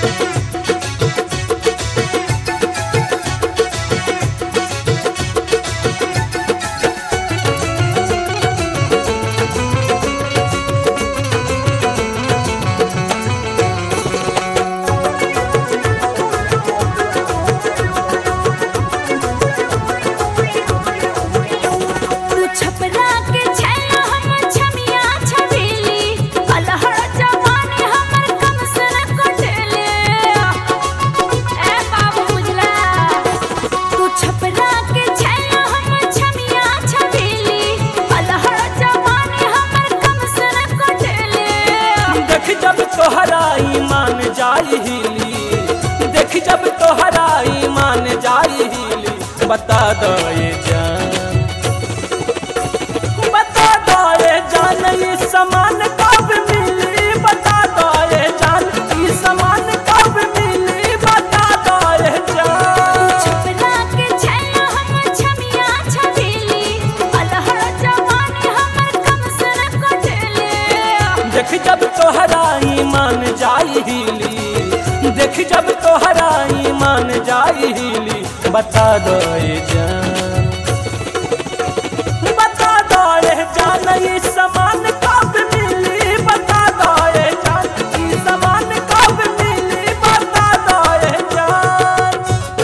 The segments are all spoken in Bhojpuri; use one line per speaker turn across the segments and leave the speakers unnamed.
तोहरा ईमान जाई हिली, देख जब तोहरा ईमान जाई हिली। बता दो ये जान, बता दो ये जान, ये समान कब मिली। बता दो ये जान, ये समान कब मिली। बता दो ये जान।
छपरा के छैया हम छमिया छबीली, अलहड़ जवानी हमर कम सर कटले।
देख जब तोहरा ईमान जाई हिली, देख जब तोहरा ईमान जाई हिली। बता दो ये जान, बता दो ये जान, ये समान कब मिली। बता दो ये जान, ये समान कब मिली। बता दो ये जान।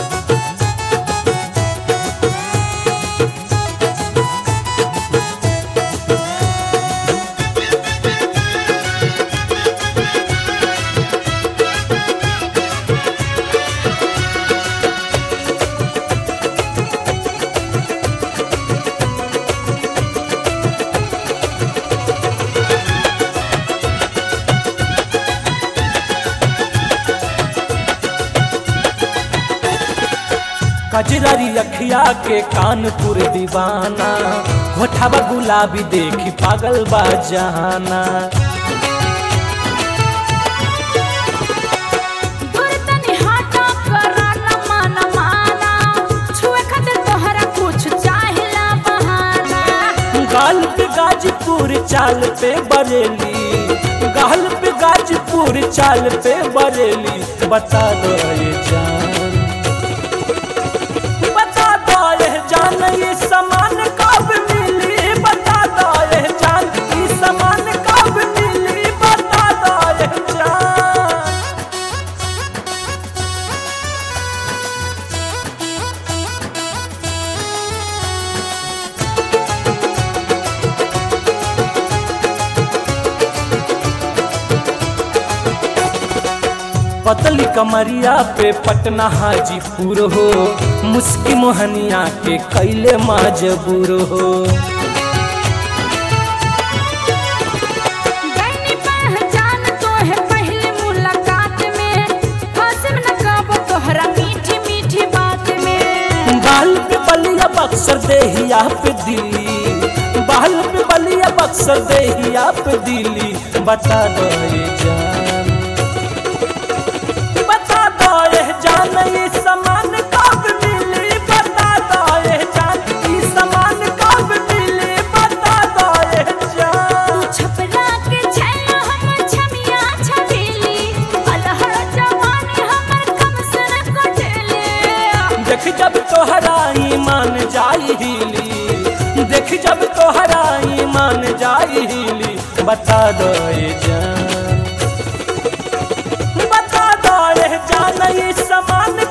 कजरारी अखिया के कानपुर दीवाना, होठवा गुलाबी देखी पागल बा जहाना।
दूर तनी हटा करा न माना माना, छुए खातिर तोहरा कुछ चाहिला बहाना।
गाल पे गाजीपुर चाल पे बरेली, गाल पे गाजीपुर चाल पे बरेली। बता दो ये जान, बता दो ये जान, ये समान कब मिली। बता दो ये जान, ये समान कब मिली। बता दो ये जान। पतली कमरिया पे पटना हाजीपुर हो, मुस्की मोहनिया के कैले मजबूर हो।
गईनी पहचान तोहे पहली मुलाकात में, हंसब न कब तोहरा मीठी मीठी बात में।
बाल पे बलिया बक्सर देहिया पे दिली, बाल पे बलिया बक्सर देहिया पे दिली। बता दो ये जान, बता दो ये जान, ये समान कब मिली। बता दो ये जान, ये समान कब मिली। बता दो ये जान।
छपरा के छैया हम छमिया छबीली, अलहड़ जवानी हमर कम सर कटले।
देख जब तोहरा ईमान जाई हिली, देख जब तोहरा ईमान जाई हिली। बता दो ये जान, बता दो ये जान, ये समान